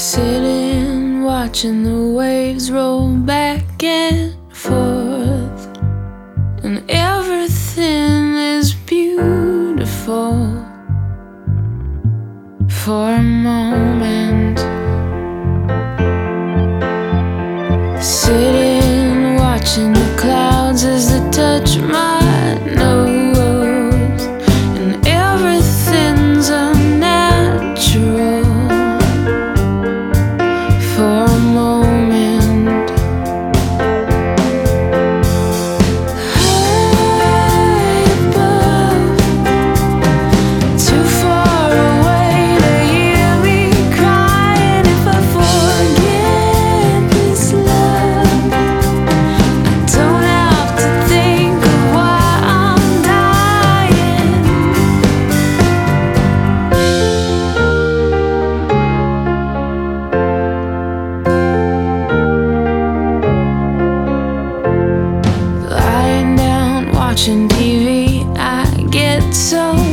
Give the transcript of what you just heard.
Sitting, watching the waves roll back and forth, and everything is beautiful for a moment. Sitting, watching the clouds as they touch my nose, and everything's unnatural for a moment. High above, too far away to hear me crying. If I forget this love, I don't have to think of why I'm dying. Lying down, watching TV, I get so